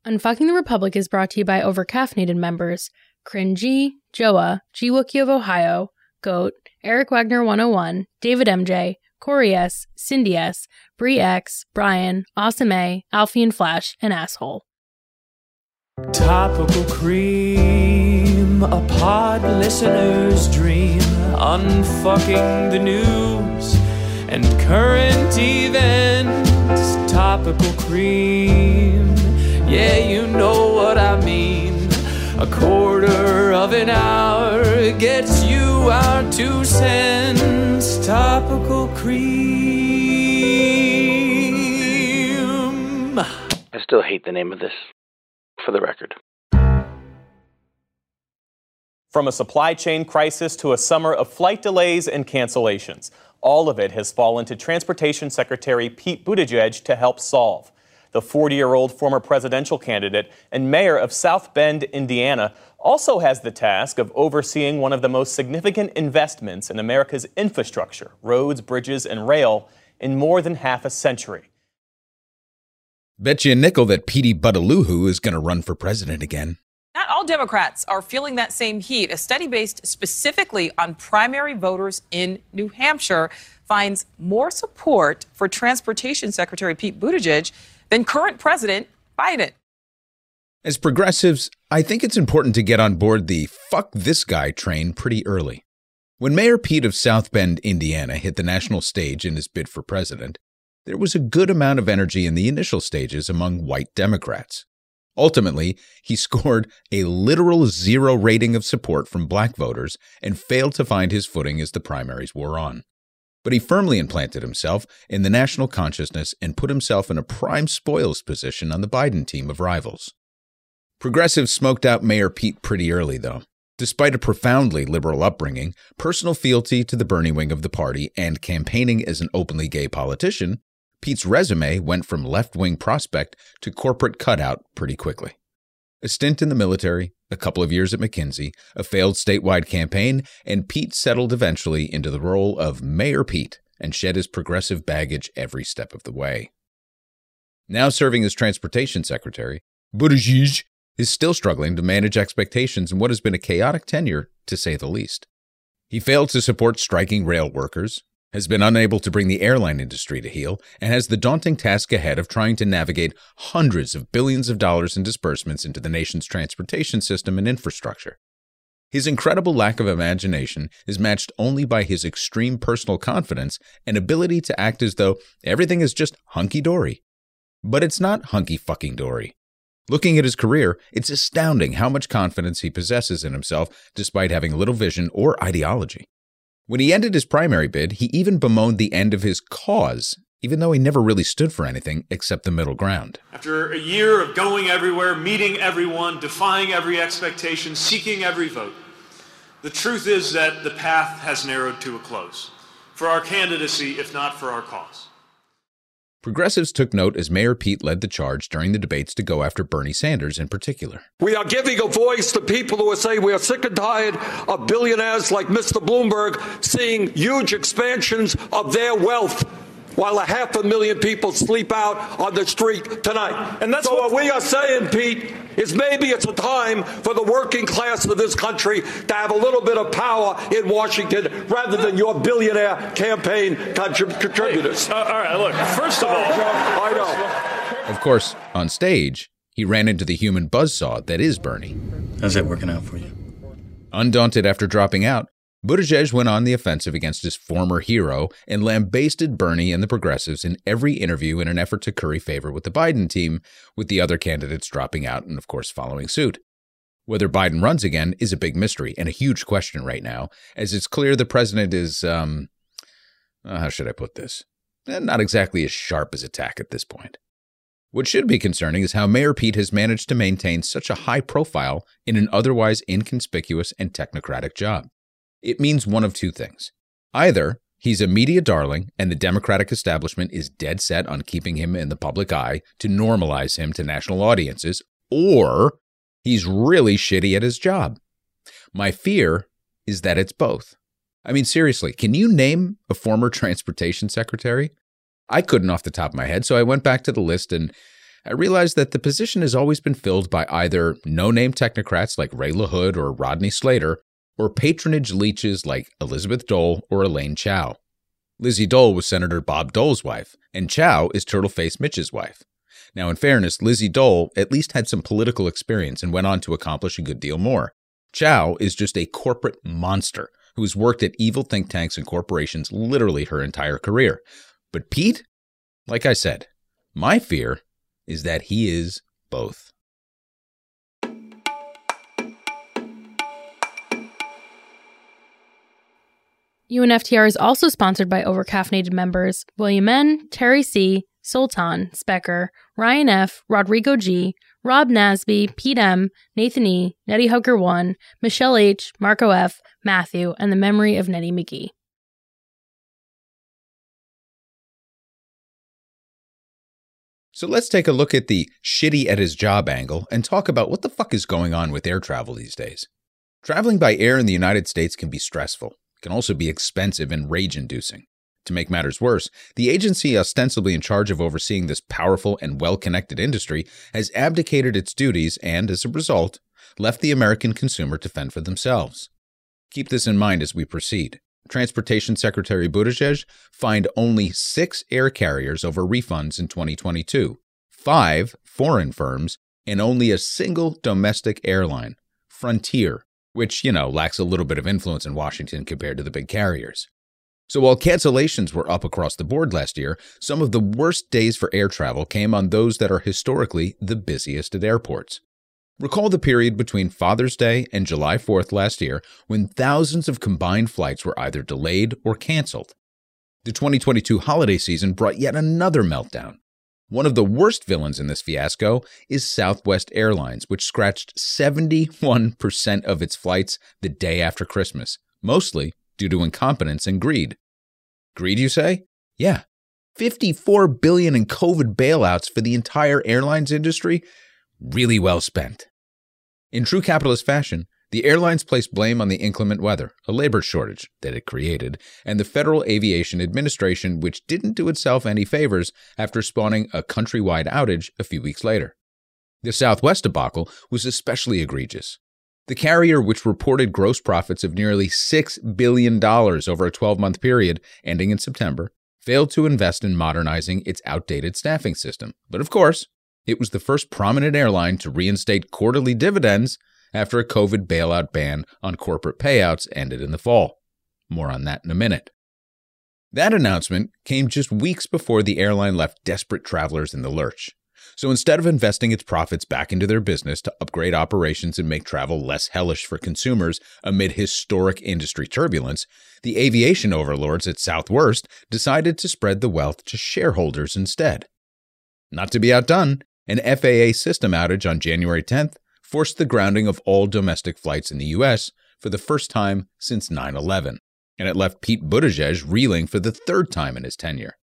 Unfucking the Republic is brought to you by overcaffeinated members Crin G, Joa, G Wookie of Ohio, Goat, Eric Wagner 101, David MJ, Corey S, Cindy S, Bree X, Brian, Awesome A, Alfie and Flash, and Asshole. Topical cream, a pod listener's dream, unfucking the news and current events. Topical cream, yeah, you know what I mean. A quarter of an hour gets you our 2 cents. Topical cream. I still hate the name of this, for the record. From a supply chain crisis to a summer of flight delays and cancellations, all of it has fallen to Transportation Secretary Pete Buttigieg to help solve. The 40-year-old former presidential candidate and mayor of South Bend, Indiana, also has the task of overseeing one of the most significant investments in America's infrastructure, roads, bridges, and rail, in more than half a century. Bet you a nickel that Petey Buttaluhu is going to run for president again. Not all Democrats are feeling that same heat. A study based specifically on primary voters in New Hampshire finds more support for Transportation Secretary Pete Buttigieg than current President Biden. As progressives, I think it's important to get on board the fuck this guy train pretty early. When Mayor Pete of South Bend, Indiana hit the national stage in his bid for president, there was a good amount of energy in the initial stages among white Democrats. Ultimately, he scored a literal 0 rating of support from black voters and failed to find his footing as the primaries wore on. But he firmly implanted himself in the national consciousness and put himself in a prime spoils position on the Biden team of rivals. Progressives smoked out Mayor Pete pretty early, though. Despite a profoundly liberal upbringing, personal fealty to the Bernie wing of the party, and campaigning as an openly gay politician, Pete's resume went from left-wing prospect to corporate cutout pretty quickly. A stint in the military, a couple of years at McKinsey, a failed statewide campaign, and Pete settled eventually into the role of Mayor Pete and shed his progressive baggage every step of the way. Now serving as Transportation Secretary, Buttigieg is still struggling to manage expectations in what has been a chaotic tenure, to say the least. He failed to support striking rail workers, has been unable to bring the airline industry to heel, and has the daunting task ahead of trying to navigate hundreds of billions of dollars in disbursements into the nation's transportation system and infrastructure. His incredible lack of imagination is matched only by his extreme personal confidence and ability to act as though everything is just hunky-dory. But it's not hunky-fucking-dory. Looking at his career, it's astounding how much confidence he possesses in himself despite having little vision or ideology. When he ended his primary bid, he even bemoaned the end of his cause, even though he never really stood for anything except the middle ground. After a year of going everywhere, meeting everyone, defying every expectation, seeking every vote, the truth is that the path has narrowed to a close for our candidacy, if not for our cause. Progressives took note as Mayor Pete led the charge during the debates to go after Bernie Sanders in particular. We are giving a voice to people who are saying we are sick and tired of billionaires like Mr. Bloomberg seeing huge expansions of their wealth while 500,000 people sleep out on the street tonight. And that's what we are saying, Pete, is maybe it's a time for the working class of this country to have a little bit of power in Washington rather than your billionaire campaign contributors. All right, look, first of all, I know. Of course, on stage, he ran into the human buzzsaw that is Bernie. How's that working out for you? Undaunted after dropping out, Buttigieg went on the offensive against his former hero and lambasted Bernie and the progressives in every interview in an effort to curry favor with the Biden team, with the other candidates dropping out and, of course, following suit. Whether Biden runs again is a big mystery and a huge question right now, as it's clear the president is, how should I put this? Not exactly as sharp as attack at this point. What should be concerning is how Mayor Pete has managed to maintain such a high profile in an otherwise inconspicuous and technocratic job. It means one of two things. Either he's a media darling and the Democratic establishment is dead set on keeping him in the public eye to normalize him to national audiences, or he's really shitty at his job. My fear is that it's both. I mean, seriously, can you name a former transportation secretary? I couldn't off the top of my head, so I went back to the list and I realized that the position has always been filled by either no-name technocrats like Ray LaHood or Rodney Slater, or patronage leeches like Elizabeth Dole or Elaine Chao. Lizzie Dole was Senator Bob Dole's wife, and Chao is Turtleface Mitch's wife. Now, in fairness, Lizzie Dole at least had some political experience and went on to accomplish a good deal more. Chao is just a corporate monster who has worked at evil think tanks and corporations literally her entire career. But Pete, like I said, my fear is that he is both. UNFTR is also sponsored by overcaffeinated members William N., Terry C., Sultan, Specker, Ryan F., Rodrigo G., Rob Nasby, Pete M., Nathan E., Nettie Hooker 1, Michelle H., Marco F., Matthew, and the memory of Nettie McGee. So let's take a look at the shitty at his job angle and talk about what the fuck is going on with air travel these days. Traveling by air in the United States can be stressful. It can also be expensive and rage-inducing. To make matters worse, the agency ostensibly in charge of overseeing this powerful and well-connected industry has abdicated its duties and, as a result, left the American consumer to fend for themselves. Keep this in mind as we proceed. Transportation Secretary Buttigieg fined only 6 air carriers over refunds in 2022, 5 foreign firms, and only a single domestic airline, Frontier, which, lacks a little bit of influence in Washington compared to the big carriers. So while cancellations were up across the board last year, some of the worst days for air travel came on those that are historically the busiest at airports. Recall the period between Father's Day and July 4th last year when thousands of combined flights were either delayed or canceled. The 2022 holiday season brought yet another meltdown. One of the worst villains in this fiasco is Southwest Airlines, which scratched 71% of its flights the day after Christmas, mostly due to incompetence and greed. Greed, you say? Yeah. $54 billion in COVID bailouts for the entire airlines industry? Really well spent. In true capitalist fashion, the airlines placed blame on the inclement weather, a labor shortage that it created, and the Federal Aviation Administration, which didn't do itself any favors after spawning a countrywide outage a few weeks later. The Southwest debacle was especially egregious. The carrier, which reported gross profits of nearly $6 billion over a 12-month period ending in September, failed to invest in modernizing its outdated staffing system. But of course, it was the first prominent airline to reinstate quarterly dividends after a COVID bailout ban on corporate payouts ended in the fall. More on that in a minute. That announcement came just weeks before the airline left desperate travelers in the lurch. So instead of investing its profits back into their business to upgrade operations and make travel less hellish for consumers amid historic industry turbulence, the aviation overlords at Southwest decided to spread the wealth to shareholders instead. Not to be outdone, an FAA system outage on January 10th forced the grounding of all domestic flights in the U.S. for the first time since 9/11, and it left Pete Buttigieg reeling for the third time in his tenure.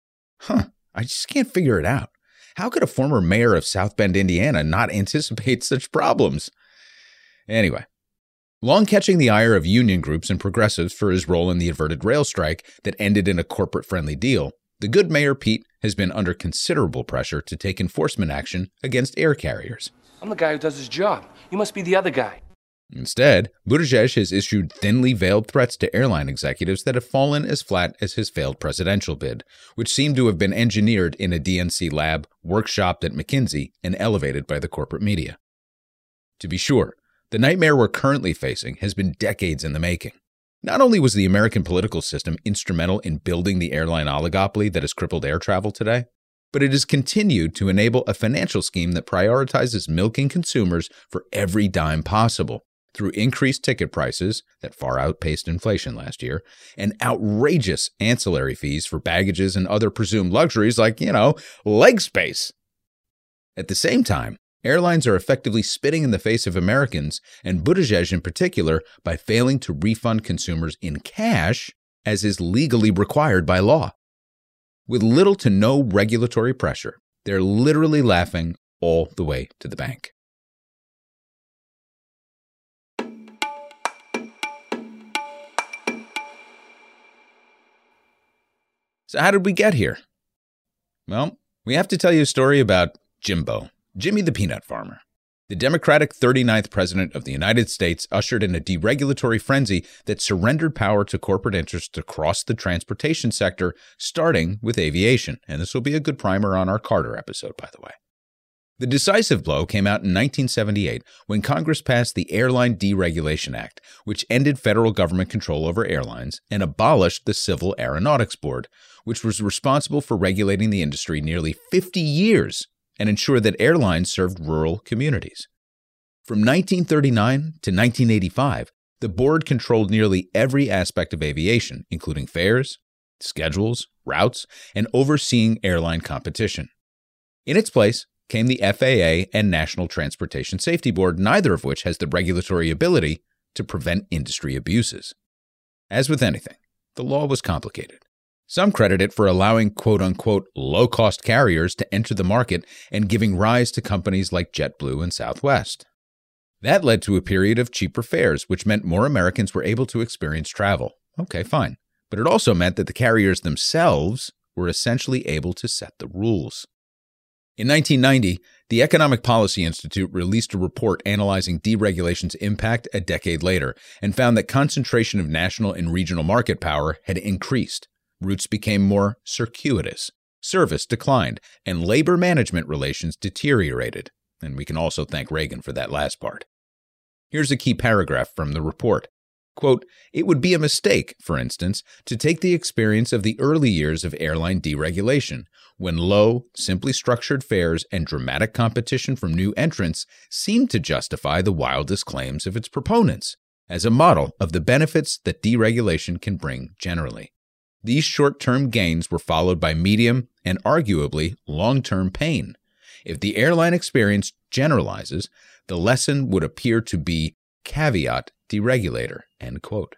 I just can't figure it out. How could a former mayor of South Bend, Indiana, not anticipate such problems? Anyway, long catching the ire of union groups and progressives for his role in the averted rail strike that ended in a corporate-friendly deal, the good Mayor Pete has been under considerable pressure to take enforcement action against air carriers. I'm the guy who does his job. You must be the other guy. Instead, Buttigieg has issued thinly veiled threats to airline executives that have fallen as flat as his failed presidential bid, which seem to have been engineered in a DNC lab, workshopped at McKinsey, and elevated by the corporate media. To be sure, the nightmare we're currently facing has been decades in the making. Not only was the American political system instrumental in building the airline oligopoly that has crippled air travel today, but it has continued to enable a financial scheme that prioritizes milking consumers for every dime possible through increased ticket prices that far outpaced inflation last year and outrageous ancillary fees for baggages and other presumed luxuries like, leg space. At the same time, airlines are effectively spitting in the face of Americans, and Buttigieg in particular, by failing to refund consumers in cash as is legally required by law. With little to no regulatory pressure, they're literally laughing all the way to the bank. So how did we get here? Well, we have to tell you a story about Jimbo, Jimmy the Peanut Farmer. The Democratic 39th President of the United States ushered in a deregulatory frenzy that surrendered power to corporate interests across the transportation sector, starting with aviation. And this will be a good primer on our Carter episode, by the way. The decisive blow came out in 1978 when Congress passed the Airline Deregulation Act, which ended federal government control over airlines and abolished the Civil Aeronautics Board, which was responsible for regulating the industry nearly 50 years and ensured that airlines served rural communities. From 1939 to 1985, the board controlled nearly every aspect of aviation, including fares, schedules, routes, and overseeing airline competition. In its place came the FAA and National Transportation Safety Board, neither of which has the regulatory ability to prevent industry abuses. As with anything, the law was complicated. Some credit it for allowing quote-unquote low-cost carriers to enter the market and giving rise to companies like JetBlue and Southwest. That led to a period of cheaper fares, which meant more Americans were able to experience travel. Okay, fine. But it also meant that the carriers themselves were essentially able to set the rules. In 1990, the Economic Policy Institute released a report analyzing deregulation's impact a decade later and found that concentration of national and regional market power had increased. Routes became more circuitous, service declined, and labor management relations deteriorated. And we can also thank Reagan for that last part. Here's a key paragraph from the report. Quote, "It would be a mistake, for instance, to take the experience of the early years of airline deregulation, when low, simply structured fares and dramatic competition from new entrants seemed to justify the wildest claims of its proponents, as a model of the benefits that deregulation can bring generally. These short-term gains were followed by medium and arguably long-term pain. If the airline experience generalizes, the lesson would appear to be caveat deregulator," end quote.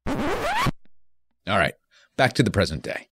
All right, back to the present day.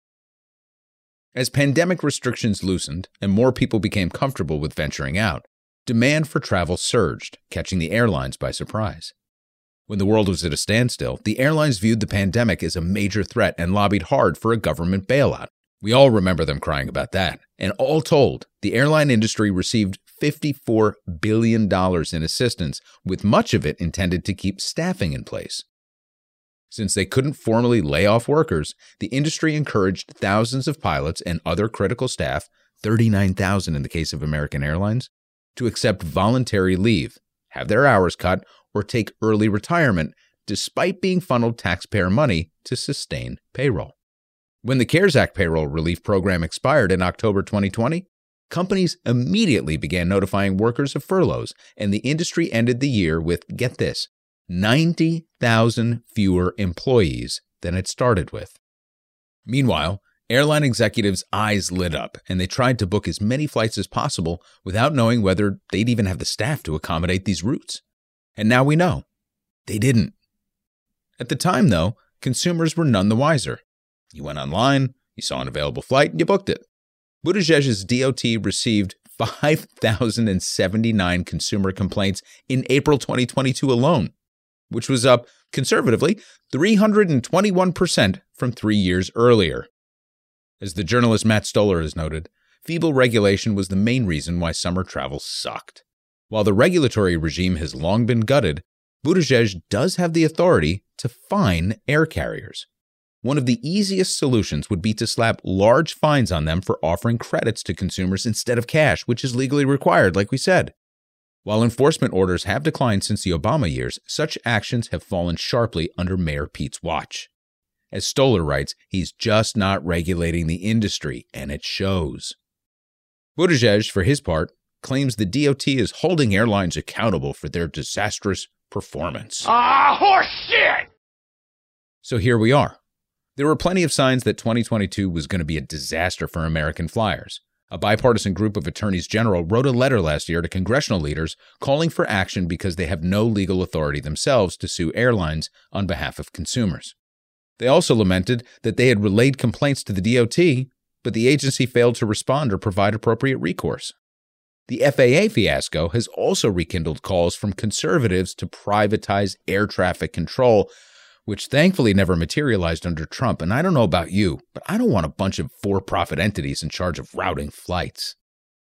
As pandemic restrictions loosened and more people became comfortable with venturing out, demand for travel surged, catching the airlines by surprise. When the world was at a standstill, the airlines viewed the pandemic as a major threat and lobbied hard for a government bailout. We all remember them crying about that. And all told, the airline industry received $54 billion in assistance, with much of it intended to keep staffing in place. Since they couldn't formally lay off workers, the industry encouraged thousands of pilots and other critical staff, 39,000 in the case of American Airlines, to accept voluntary leave, have their hours cut, or take early retirement, despite being funneled taxpayer money to sustain payroll. When the CARES Act payroll relief program expired in October 2020, companies immediately began notifying workers of furloughs, and the industry ended the year with, get this, 90,000 fewer employees than it started with. Meanwhile, airline executives' eyes lit up, and they tried to book as many flights as possible without knowing whether they'd even have the staff to accommodate these routes. And now we know. They didn't. At the time, though, consumers were none the wiser. You went online, you saw an available flight, and you booked it. Buttigieg's DOT received 5,079 consumer complaints in April 2022 alone, which was up, conservatively, 321% from 3 years earlier. As the journalist Matt Stoller has noted, feeble regulation was the main reason why summer travel sucked. While the regulatory regime has long been gutted, Buttigieg does have the authority to fine air carriers. One of the easiest solutions would be to slap large fines on them for offering credits to consumers instead of cash, which is legally required, like we said. While enforcement orders have declined since the Obama years, such actions have fallen sharply under Mayor Pete's watch. As Stoller writes, he's just not regulating the industry, and it shows. Buttigieg, for his part, claims the DOT is holding airlines accountable for their disastrous performance. Horse shit! So here we are. There were plenty of signs that 2022 was going to be a disaster for American flyers. A bipartisan group of attorneys general wrote a letter last year to congressional leaders calling for action because they have no legal authority themselves to sue airlines on behalf of consumers. They also lamented that they had relayed complaints to the DOT, but the agency failed to respond or provide appropriate recourse. The FAA fiasco has also rekindled calls from conservatives to privatize air traffic control, which thankfully never materialized under Trump. And I don't know about you, but I don't want a bunch of for-profit entities in charge of routing flights.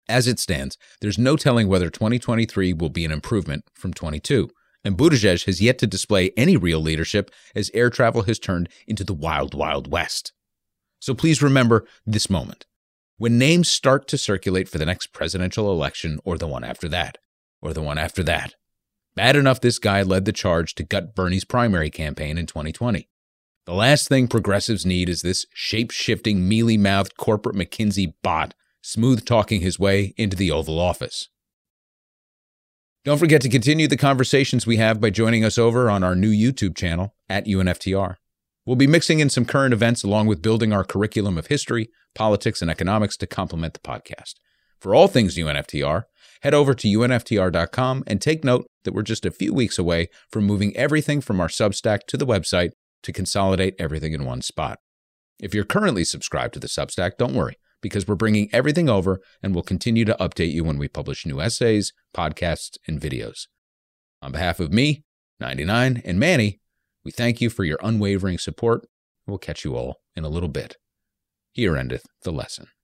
As it stands, there's no telling whether 2023 will be an improvement from 22, and Buttigieg has yet to display any real leadership as air travel has turned into the wild, wild west. So please remember this moment. When names start to circulate for the next presidential election or the one after that, or the one after that, bad enough this guy led the charge to gut Bernie's primary campaign in 2020. The last thing progressives need is this shape-shifting, mealy-mouthed corporate McKinsey bot smooth-talking his way into the Oval Office. Don't forget to continue the conversations we have by joining us over on our new YouTube channel, @UNFTR. We'll be mixing in some current events along with building our curriculum of history, politics, and economics to complement the podcast. For all things UNFTR, head over to unftr.com and take note that we're just a few weeks away from moving everything from our Substack to the website to consolidate everything in one spot. If you're currently subscribed to the Substack, don't worry, because we're bringing everything over and we'll continue to update you when we publish new essays, podcasts, and videos. On behalf of me, 99, and Manny, we thank you for your unwavering support. We'll catch you all in a little bit. Here endeth the lesson.